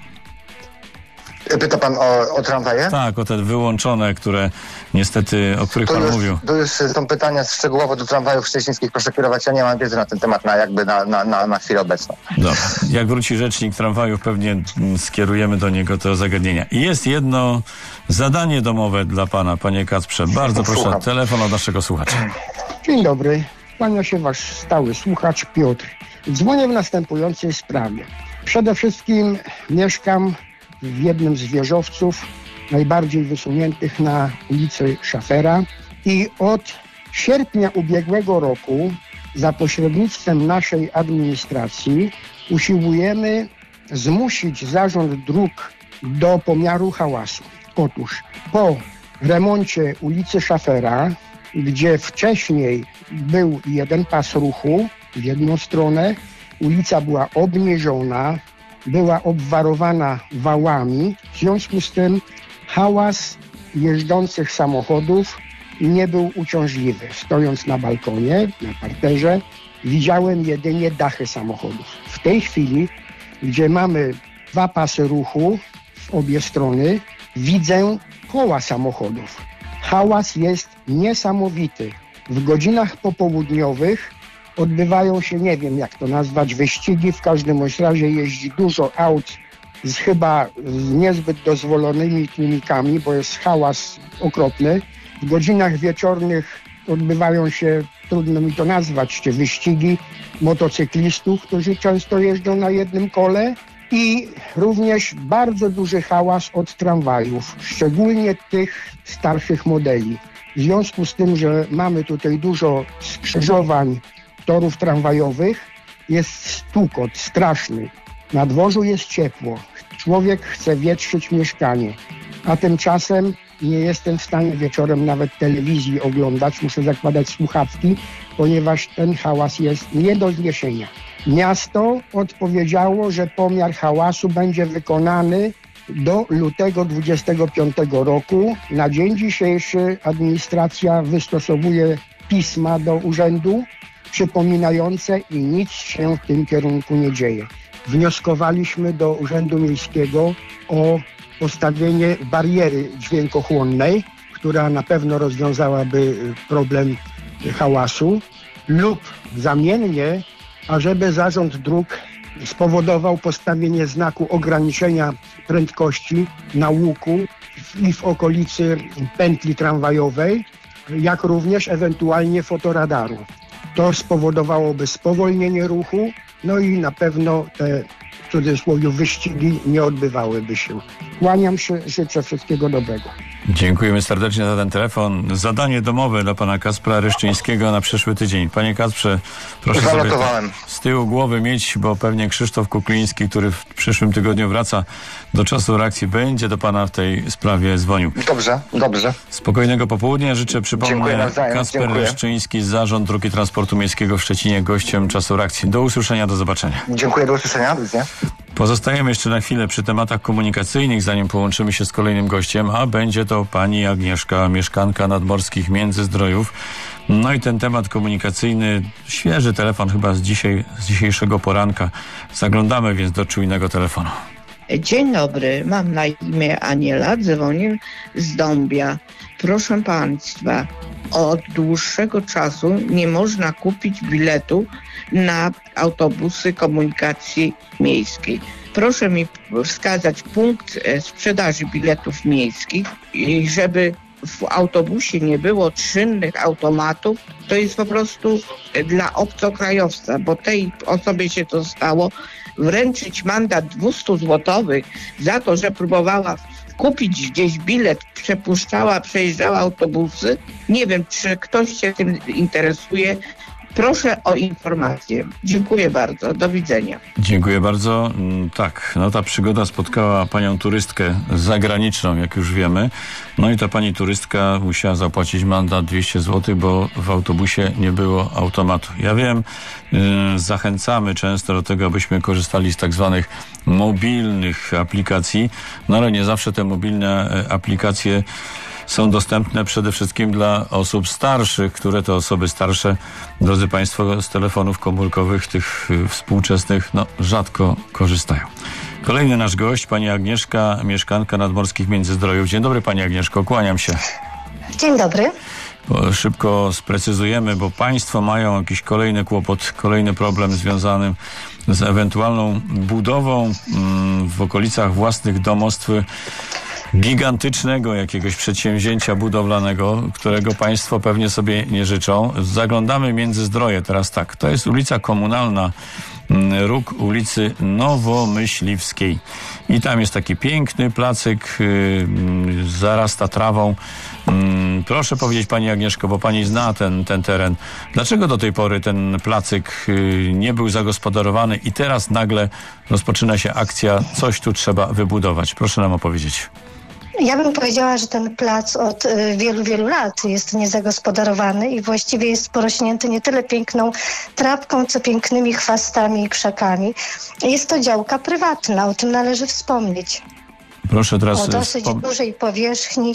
Pyta pan o tramwaje? Tak, o te wyłączone, które niestety, o których pan mówił. To już są pytania szczegółowo do tramwajów szczecińskich. Proszę kierować, ja nie mam wiedzy na ten temat na chwilę obecną. Dobra. Jak wróci rzecznik tramwajów, pewnie skierujemy do niego te zagadnienia. I jest jedno zadanie domowe dla pana, panie Kacprze. Bardzo proszę, słucham. Telefon od naszego słuchacza. Dzień dobry. Kłania się wasz stały słuchacz Piotr. Dzwonię w następującej sprawie. Przede wszystkim mieszkam w jednym z wieżowców najbardziej wysuniętych na ulicy Szafera i od sierpnia ubiegłego roku za pośrednictwem naszej administracji usiłujemy zmusić Zarząd Dróg do pomiaru hałasu. Otóż po remoncie ulicy Szafera, gdzie wcześniej był jeden pas ruchu w jedną stronę, ulica była obniżona, była obwarowana wałami, w związku z tym hałas jeżdżących samochodów nie był uciążliwy. Stojąc na balkonie, na parterze, widziałem jedynie dachy samochodów. W tej chwili, gdzie mamy 2 pasy ruchu w obie strony, widzę koła samochodów. Hałas jest niesamowity. W godzinach popołudniowych odbywają się, nie wiem jak to nazwać, wyścigi. W każdym razie jeździ dużo aut chyba z niezbyt dozwolonymi tłumikami, bo jest hałas okropny. W godzinach wieczornych odbywają się, trudno mi to nazwać, wyścigi motocyklistów, którzy często jeżdżą na jednym kole, i również bardzo duży hałas od tramwajów, szczególnie tych starszych modeli. W związku z tym, że mamy tutaj dużo skrzyżowań torów tramwajowych, jest stukot straszny. Na dworzu jest ciepło. Człowiek chce wietrzyć mieszkanie, a tymczasem nie jestem w stanie wieczorem nawet telewizji oglądać. Muszę zakładać słuchawki, ponieważ ten hałas jest nie do zniesienia. Miasto odpowiedziało, że pomiar hałasu będzie wykonany do lutego 2025 roku. Na dzień dzisiejszy administracja wystosowuje pisma do urzędu przypominające i nic się w tym kierunku nie dzieje. Wnioskowaliśmy do Urzędu Miejskiego o postawienie bariery dźwiękochłonnej, która na pewno rozwiązałaby problem hałasu, lub zamiennie, ażeby Zarząd Dróg spowodował postawienie znaku ograniczenia prędkości na łuku i w okolicy pętli tramwajowej, jak również ewentualnie fotoradaru. To spowodowałoby spowolnienie ruchu, no i na pewno te, w cudzysłowie, wyścigi nie odbywałyby się. Kłaniam się, życzę wszystkiego dobrego. Dziękujemy serdecznie za ten telefon. Zadanie domowe dla pana Kacpra Reszczyńskiego na przyszły tydzień. Panie Kacprze, proszę sobie z tyłu głowy mieć, bo pewnie Krzysztof Kukliński, który w przyszłym tygodniu wraca do czasu reakcji, będzie do pana w tej sprawie dzwonił. Dobrze. Spokojnego popołudnia życzę. Przypomnę, Kacper Reszczyński, Zarząd Dróg i Transportu Miejskiego w Szczecinie, gościem czasu reakcji. Do usłyszenia, do zobaczenia. Dziękuję, do usłyszenia. Do widzenia. Pozostajemy jeszcze na chwilę przy tematach komunikacyjnych, zanim połączymy się z kolejnym gościem, a będzie to pani Agnieszka, mieszkanka Nadmorskich Międzyzdrojów. No i ten temat komunikacyjny, świeży telefon chyba z dzisiejszego poranka. Zaglądamy więc do czujnego telefonu. Dzień dobry, mam na imię Aniela, dzwonię z Dąbia. Proszę Państwa, od dłuższego czasu nie można kupić biletu na autobusy komunikacji miejskiej. Proszę mi wskazać punkt sprzedaży biletów miejskich i żeby w autobusie nie było czynnych automatów, to jest po prostu dla obcokrajowca, bo tej osobie się to stało, wręczyć mandat 200 złotych za to, że próbowała kupić gdzieś bilet, przejeżdżała autobusy. Nie wiem, czy ktoś się tym interesuje. Proszę o informację. Dziękuję bardzo. Do widzenia. Dziękuję bardzo. Tak, no ta przygoda spotkała panią turystkę zagraniczną, jak już wiemy. No i ta pani turystka musiała zapłacić mandat 200 zł, bo w autobusie nie było automatu. Ja wiem, zachęcamy często do tego, abyśmy korzystali z tak zwanych mobilnych aplikacji, no ale nie zawsze te mobilne aplikacje są dostępne przede wszystkim dla osób starszych, które to osoby starsze, drodzy Państwo, z telefonów komórkowych, tych współczesnych, rzadko korzystają. Kolejny nasz gość, pani Agnieszka, mieszkanka Nadmorskich Międzyzdrojów. Dzień dobry, pani Agnieszko, kłaniam się. Dzień dobry. Szybko sprecyzujemy, bo państwo mają jakiś kolejny kłopot, kolejny problem związany z ewentualną budową w okolicach własnych domostw gigantycznego jakiegoś przedsięwzięcia budowlanego, którego państwo pewnie sobie nie życzą. Zaglądamy Międzyzdroje teraz tak. To jest ulica Komunalna, róg ulicy Nowomyśliwskiej. I tam jest taki piękny placyk, zarasta trawą. Proszę powiedzieć, pani Agnieszko, bo pani zna ten teren. Dlaczego do tej pory ten placyk nie był zagospodarowany i teraz nagle rozpoczyna się akcja, coś tu trzeba wybudować? Proszę nam opowiedzieć. Ja bym powiedziała, że ten plac od wielu, wielu lat jest niezagospodarowany i właściwie jest porośnięty nie tyle piękną trawką, co pięknymi chwastami i krzakami. Jest to działka prywatna, o tym należy wspomnieć. Proszę teraz... O dosyć dużej powierzchni,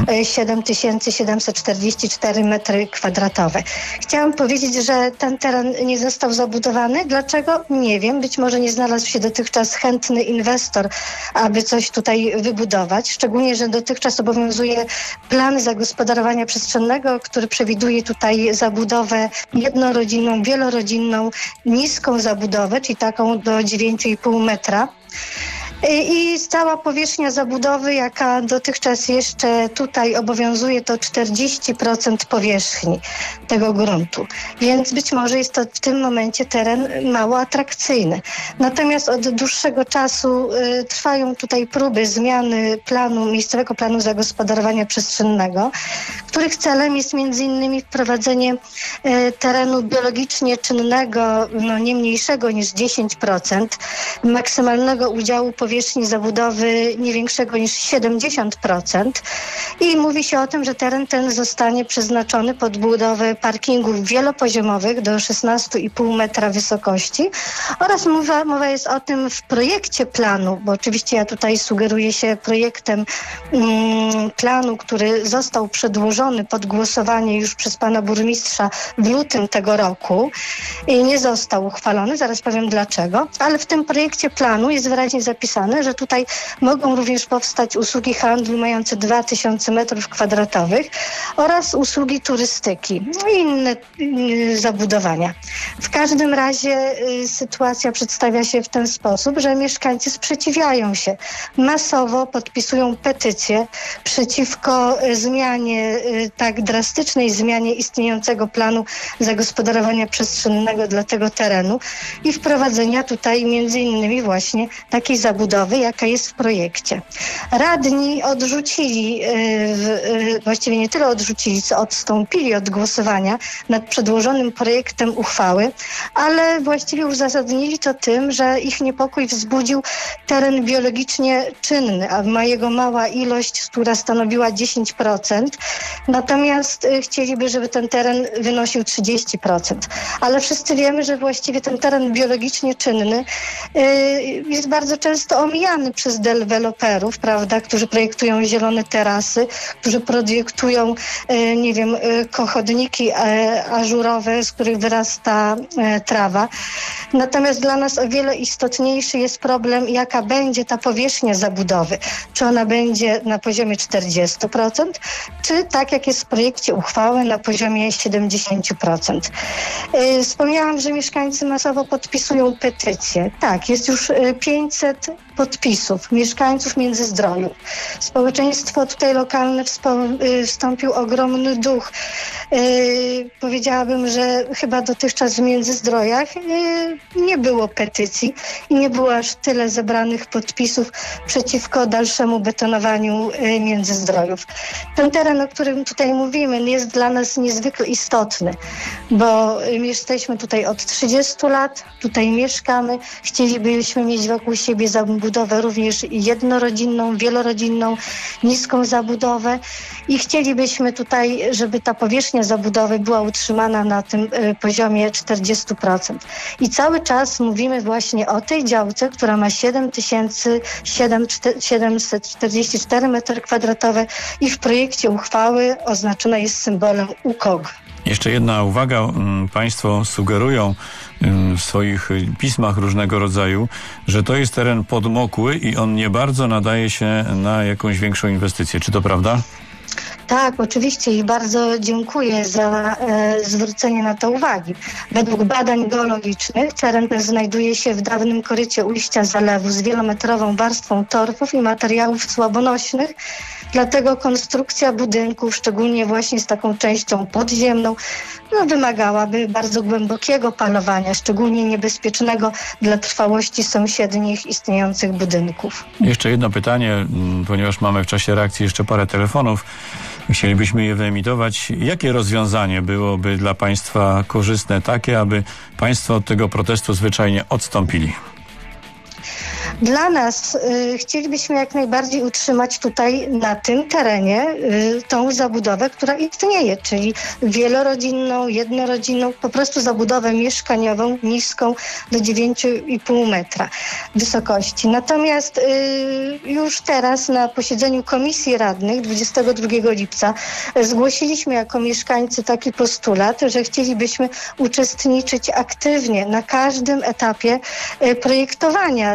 7744 m2. Chciałam powiedzieć, że ten teren nie został zabudowany. Dlaczego? Nie wiem. Być może nie znalazł się dotychczas chętny inwestor, aby coś tutaj wybudować. Szczególnie, że dotychczas obowiązuje plan zagospodarowania przestrzennego, który przewiduje tutaj zabudowę jednorodzinną, wielorodzinną, niską zabudowę, czyli taką do 9,5 metra. I cała powierzchnia zabudowy, jaka dotychczas jeszcze tutaj obowiązuje, to 40% powierzchni tego gruntu. Więc być może jest to w tym momencie teren mało atrakcyjny. Natomiast od dłuższego czasu trwają tutaj próby zmiany miejscowego planu zagospodarowania przestrzennego, których celem jest m.in. wprowadzenie terenu biologicznie czynnego, nie mniejszego niż 10%, maksymalnego udziału powierzchni zabudowy nie większego niż 70% i mówi się o tym, że teren ten zostanie przeznaczony pod budowę parkingów wielopoziomowych do 16,5 metra wysokości oraz mowa jest o tym w projekcie planu, bo oczywiście ja tutaj sugeruję się projektem planu, który został przedłożony pod głosowanie już przez pana burmistrza w lutym tego roku i nie został uchwalony, zaraz powiem dlaczego, ale w tym projekcie planu jest wyraźnie zapisane, że tutaj mogą również powstać usługi handlu mające 2000 m2 oraz usługi turystyki i inne zabudowania. W każdym razie sytuacja przedstawia się w ten sposób, że mieszkańcy sprzeciwiają się. Masowo podpisują petycje przeciwko zmianie, tak drastycznej zmianie istniejącego planu zagospodarowania przestrzennego dla tego terenu i wprowadzenia tutaj między innymi właśnie takiej zabudowy, jaka jest w projekcie. Radni odrzucili, właściwie nie tyle odrzucili, co odstąpili od głosowania nad przedłożonym projektem uchwały, ale właściwie uzasadnili to tym, że ich niepokój wzbudził teren biologicznie czynny, a ma jego mała ilość, która stanowiła 10%, natomiast chcieliby, żeby ten teren wynosił 30%. Ale wszyscy wiemy, że właściwie ten teren biologicznie czynny jest bardzo często omijany przez deweloperów, prawda, którzy projektują zielone terasy, którzy projektują, chodniki ażurowe, z których wyrasta trawa. Natomiast dla nas o wiele istotniejszy jest problem, jaka będzie ta powierzchnia zabudowy. Czy ona będzie na poziomie 40%, czy tak jak jest w projekcie uchwały na poziomie 70%. Wspomniałam, że mieszkańcy masowo podpisują petycje. Tak, jest już 500 podpisów mieszkańców Międzyzdrojów. Społeczeństwo tutaj lokalne wstąpił ogromny duch. Powiedziałabym, że chyba dotychczas w Międzyzdrojach nie było petycji i nie było aż tyle zebranych podpisów przeciwko dalszemu betonowaniu Międzyzdrojów. Ten teren, o którym tutaj mówimy, jest dla nas niezwykle istotny, bo jesteśmy tutaj od 30 lat, tutaj mieszkamy, chcielibyśmy mieć wokół siebie zabudowę również jednorodzinną, wielorodzinną, niską zabudowę i chcielibyśmy tutaj, żeby ta powierzchnia zabudowy była utrzymana na tym poziomie 40%. I cały czas mówimy właśnie o tej działce, która ma 7744 m2 i w projekcie uchwały oznaczona jest symbolem UKOG. Jeszcze jedna uwaga. Państwo sugerują w swoich pismach różnego rodzaju, że to jest teren podmokły i on nie bardzo nadaje się na jakąś większą inwestycję. Czy to prawda? Tak, oczywiście i bardzo dziękuję za zwrócenie na to uwagi. Według badań geologicznych teren ten znajduje się w dawnym korycie ujścia zalewu z wielometrową warstwą torfów i materiałów słabonośnych, dlatego konstrukcja budynków, szczególnie właśnie z taką częścią podziemną, wymagałaby bardzo głębokiego palowania, szczególnie niebezpiecznego dla trwałości sąsiednich istniejących budynków. Jeszcze jedno pytanie, ponieważ mamy w czasie reakcji jeszcze parę telefonów. Chcielibyśmy je wyemitować. Jakie rozwiązanie byłoby dla Państwa korzystne, takie, aby Państwo od tego protestu zwyczajnie odstąpili? Dla nas chcielibyśmy jak najbardziej utrzymać tutaj na tym terenie tą zabudowę, która istnieje, czyli wielorodzinną, jednorodzinną, po prostu zabudowę mieszkaniową niską do 9,5 metra wysokości. Natomiast już teraz na posiedzeniu Komisji Radnych 22 lipca zgłosiliśmy jako mieszkańcy taki postulat, że chcielibyśmy uczestniczyć aktywnie na każdym etapie projektowania takiego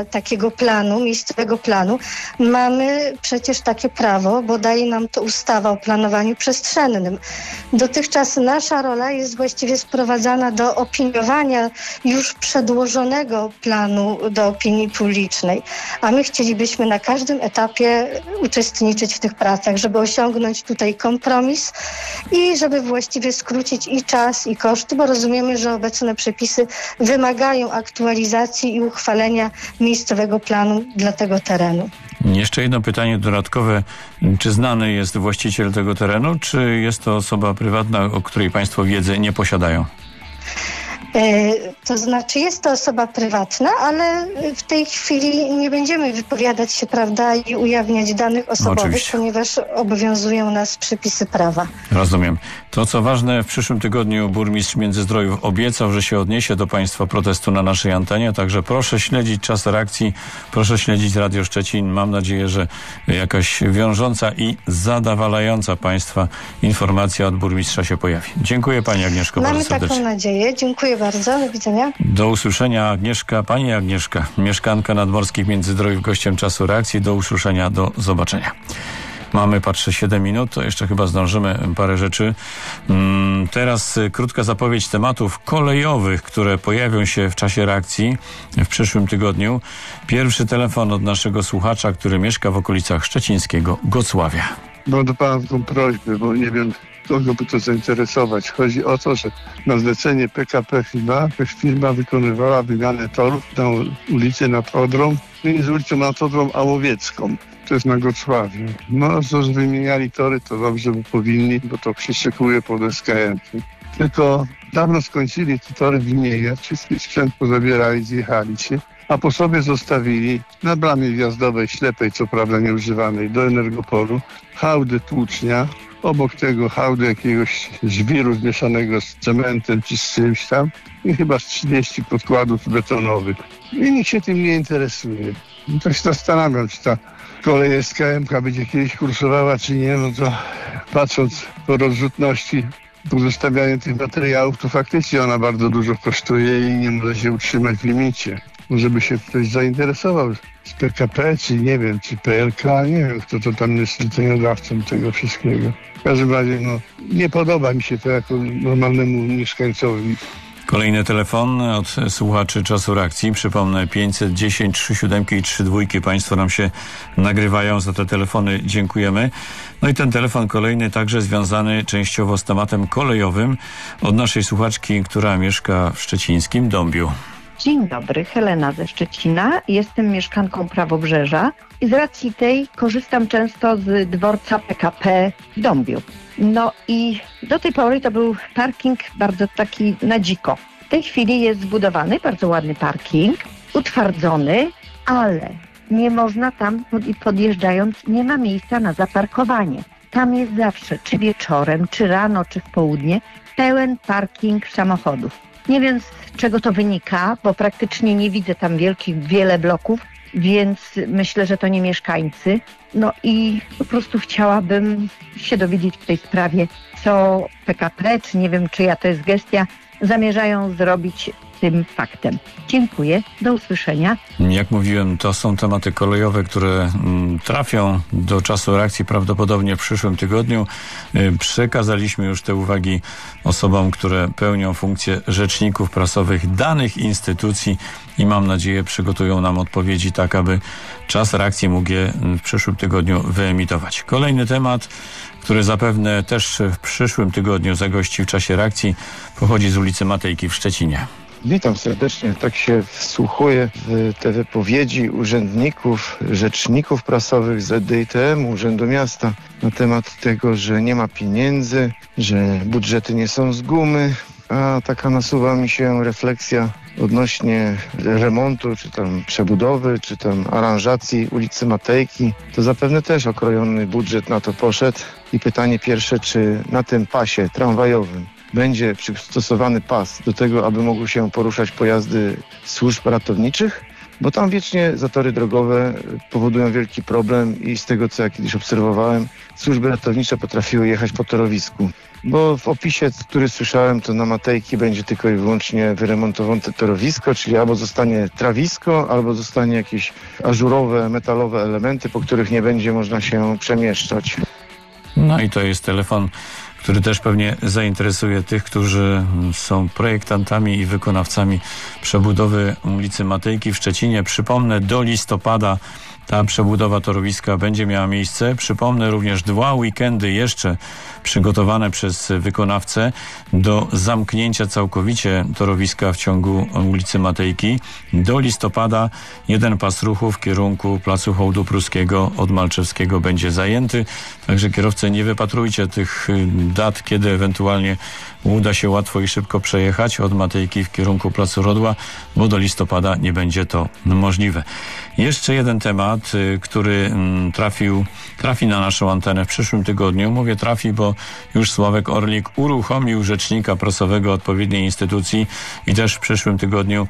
tego planu, miejscowego planu, mamy przecież takie prawo, bo daje nam to ustawa o planowaniu przestrzennym. Dotychczas nasza rola jest właściwie sprowadzana do opiniowania już przedłożonego planu do opinii publicznej, a my chcielibyśmy na każdym etapie uczestniczyć w tych pracach, żeby osiągnąć tutaj kompromis i żeby właściwie skrócić i czas, i koszty, bo rozumiemy, że obecne przepisy wymagają aktualizacji i uchwalenia miejscowego planu dla tego terenu. Jeszcze jedno pytanie dodatkowe. Czy znany jest właściciel tego terenu, czy jest to osoba prywatna, o której państwo wiedzy nie posiadają? To znaczy jest to osoba prywatna, ale w tej chwili nie będziemy wypowiadać się, prawda, i ujawniać danych osobowych, ponieważ obowiązują nas przepisy prawa. Rozumiem. To co ważne, w przyszłym tygodniu burmistrz Międzyzdrojów obiecał, że się odniesie do państwa protestu na naszej antenie, także proszę śledzić czas reakcji, proszę śledzić Radio Szczecin. Mam nadzieję, że jakaś wiążąca i zadowalająca państwa informacja od burmistrza się pojawi. Dziękuję pani Agnieszko bardzo serdecznie. Mamy taką nadzieję. Dziękuję bardzo. Do widzenia. Do usłyszenia, Agnieszka. Pani Agnieszka, mieszkanka Nadmorskich Międzyzdrojów, gościem czasu reakcji. Do usłyszenia, do zobaczenia. Mamy, patrzę, 7 minut, to jeszcze chyba zdążymy parę rzeczy. Teraz krótka zapowiedź tematów kolejowych, które pojawią się w czasie reakcji w przyszłym tygodniu. Pierwszy telefon od naszego słuchacza, który mieszka w okolicach szczecińskiego Gocławia. Mam do pana taką prośbę, bo nie wiem, kogo by to zainteresować. Chodzi o to, że na zlecenie PKP chyba firma wykonywała wymianę torów na ulicę Natodrą między ulicą Natodrą a Łowiecką. To jest na Gocławiu. No, że wymieniali tory, to dobrze, bo powinni, bo to przyczekuje pod SKM. Tylko dawno skończyli te tory wymieniać, wszystki sprzęt pozabierali, zjechali się, a po sobie zostawili na bramie wjazdowej, ślepej, co prawda nieużywanej, do Energopolu, hałdę tłucznia, obok tego hałdy jakiegoś żwiru zmieszanego z cementem czy z czymś tam i chyba z 30 podkładów betonowych. I nikt się tym nie interesuje. No to się zastanawiam, czy ta kolej SKM będzie kiedyś kursowała, czy nie, no to patrząc po rozrzutności pozostawiania tych materiałów, to faktycznie ona bardzo dużo kosztuje i nie może się utrzymać w limicie. Może by się ktoś zainteresował z PKP, czy nie wiem, czy PLK, nie wiem, kto to tam jest zleceniodawcą tego wszystkiego. W każdym razie, no, nie podoba mi się to jako normalnemu mieszkańcowi. Kolejny telefon od słuchaczy czasu reakcji. Przypomnę, 510 37 i 32. Państwo nam się nagrywają. Za te telefony dziękujemy. No i ten telefon kolejny także związany częściowo z tematem kolejowym od naszej słuchaczki, która mieszka w szczecińskim Dąbiu. Dzień dobry, Helena ze Szczecina. Jestem mieszkanką Prawobrzeża i z racji tej korzystam często z dworca PKP w Dąbiu. No i do tej pory to był parking bardzo taki na dziko. W tej chwili jest zbudowany bardzo ładny parking, utwardzony, ale nie można tam, podjeżdżając, nie ma miejsca na zaparkowanie. Tam jest zawsze, czy wieczorem, czy rano, czy w południe, pełen parking samochodów. Nie wiem, z czego to wynika, bo praktycznie nie widzę tam wiele bloków, więc myślę, że to nie mieszkańcy. No i po prostu chciałabym się dowiedzieć w tej sprawie, co PKP, czy nie wiem, czyja to jest gestia, zamierzają zrobić tym faktem. Dziękuję, do usłyszenia. Jak mówiłem, to są tematy kolejowe, które trafią do czasu reakcji prawdopodobnie w przyszłym tygodniu. Przekazaliśmy już te uwagi osobom, które pełnią funkcję rzeczników prasowych danych instytucji i mam nadzieję przygotują nam odpowiedzi tak, aby czas reakcji mógł je w przyszłym tygodniu wyemitować. Kolejny temat, który zapewne też w przyszłym tygodniu zagości w czasie reakcji, pochodzi z ulicy Matejki w Szczecinie. Witam serdecznie. Tak się wsłuchuję w te wypowiedzi urzędników, rzeczników prasowych z DITM, Urzędu Miasta na temat tego, że nie ma pieniędzy, że budżety nie są z gumy, a taka nasuwa mi się refleksja odnośnie remontu, czy tam przebudowy, czy tam aranżacji ulicy Matejki. To zapewne też okrojony budżet na to poszedł. I pytanie pierwsze, czy na tym pasie tramwajowym będzie przystosowany pas do tego, aby mogły się poruszać pojazdy służb ratowniczych, bo tam wiecznie zatory drogowe powodują wielki problem i z tego, co ja kiedyś obserwowałem, służby ratownicze potrafiły jechać po torowisku. Bo w opisie, który słyszałem, to na Matejki będzie tylko i wyłącznie wyremontowane torowisko, czyli albo zostanie trawisko, albo zostanie jakieś ażurowe, metalowe elementy, po których nie będzie można się przemieszczać. No i to jest telefon, który też pewnie zainteresuje tych, którzy są projektantami i wykonawcami przebudowy ulicy Matejki w Szczecinie. Przypomnę, do listopada ta przebudowa torowiska będzie miała miejsce. Przypomnę również 2 weekendy jeszcze przygotowane przez wykonawcę do zamknięcia całkowicie torowiska w ciągu ulicy Matejki. Do listopada jeden pas ruchu w kierunku Placu Hołdu Pruskiego od Malczewskiego będzie zajęty. Także kierowcy, nie wypatrujcie tych dat, kiedy ewentualnie uda się łatwo i szybko przejechać od Matejki w kierunku Placu Rodła, bo do listopada nie będzie to możliwe. Jeszcze jeden temat, który trafi na naszą antenę w przyszłym tygodniu. Mówię trafi, bo już Sławek Orlik uruchomił rzecznika prasowego odpowiedniej instytucji i też w przyszłym tygodniu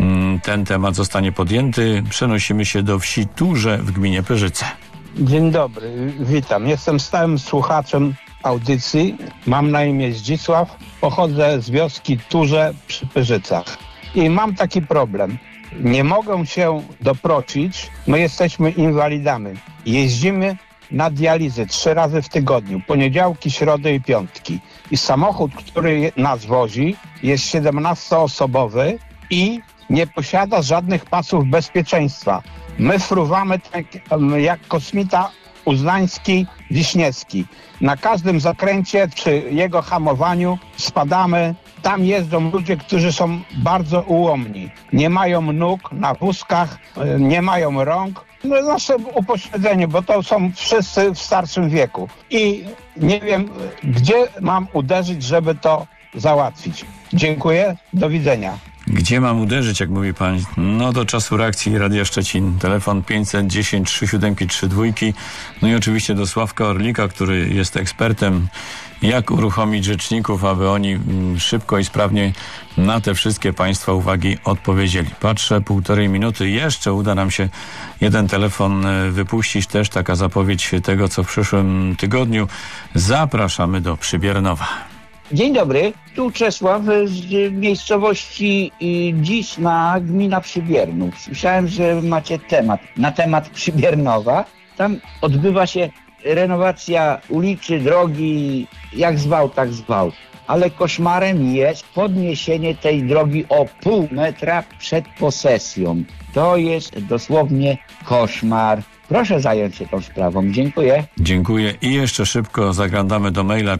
ten temat zostanie podjęty. Przenosimy się do wsi Turze w gminie Pyrzyce. Dzień dobry, witam. Jestem stałym słuchaczem audycji. Mam na imię Zdzisław. Pochodzę z wioski Turze przy Pyrzycach. I mam taki problem. Nie mogę się doprosić. My jesteśmy inwalidami. Jeździmy na dializę 3 razy w tygodniu. Poniedziałki, środy i piątki. I samochód, który nas wozi, jest 17-osobowy i nie posiada żadnych pasów bezpieczeństwa. My fruwamy tak jak kosmita Uznański, Wiśniewski. Na każdym zakręcie czy jego hamowaniu spadamy. Tam jeżdżą ludzie, którzy są bardzo ułomni. Nie mają nóg na wózkach, nie mają rąk. No, nasze upośledzenie, bo to są wszyscy w starszym wieku. I nie wiem, gdzie mam uderzyć, żeby to załatwić. Dziękuję, do widzenia. Gdzie mam uderzyć, jak mówi pan? No do czasu reakcji Radia Szczecin. Telefon 510 3732. No i oczywiście do Sławka Orlika, który jest ekspertem, jak uruchomić rzeczników, aby oni szybko i sprawnie na te wszystkie państwa uwagi odpowiedzieli. Patrzę, 1,5 minuty. Jeszcze uda nam się jeden telefon wypuścić. Też taka zapowiedź tego, co w przyszłym tygodniu. Zapraszamy do Przybiernowa. Dzień dobry, tu Czesław z miejscowości Dzisna, gmina Przybiernów. Słyszałem, że macie na temat Przybiernowa. Tam odbywa się renowacja ulicy, drogi, jak zwał, tak zwał. Ale koszmarem jest podniesienie tej drogi o 0,5 metra przed posesją. To jest dosłownie koszmar. Proszę zająć się tą sprawą. Dziękuję. Dziękuję. I jeszcze szybko zaglądamy do maila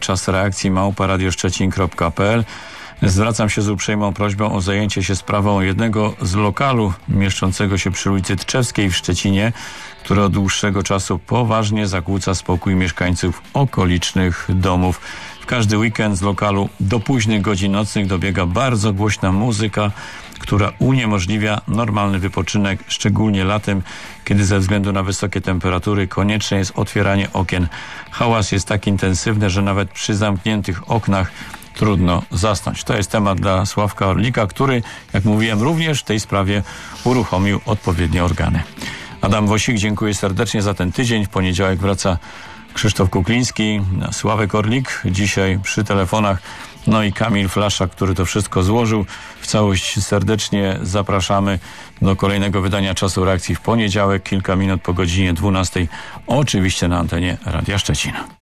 czasreakcji@radioszczecin.pl. Zwracam się z uprzejmą prośbą o zajęcie się sprawą jednego z lokalu mieszczącego się przy ulicy Tczewskiej w Szczecinie, który od dłuższego czasu poważnie zakłóca spokój mieszkańców okolicznych domów. W każdy weekend z lokalu do późnych godzin nocnych dobiega bardzo głośna muzyka, która uniemożliwia normalny wypoczynek, szczególnie latem, kiedy ze względu na wysokie temperatury konieczne jest otwieranie okien. Hałas jest tak intensywny, że nawet przy zamkniętych oknach trudno zasnąć. To jest temat dla Sławka Orlika, który, jak mówiłem, również w tej sprawie uruchomił odpowiednie organy. Adam Wosik, dziękuję serdecznie za ten tydzień. W poniedziałek wraca Krzysztof Kukliński, Sławek Orlik, dzisiaj przy telefonach, no i Kamil Flasza, który to wszystko złożył. W całość serdecznie zapraszamy do kolejnego wydania Czasu Reakcji w poniedziałek, kilka minut po godzinie 12, oczywiście na antenie Radia Szczecin.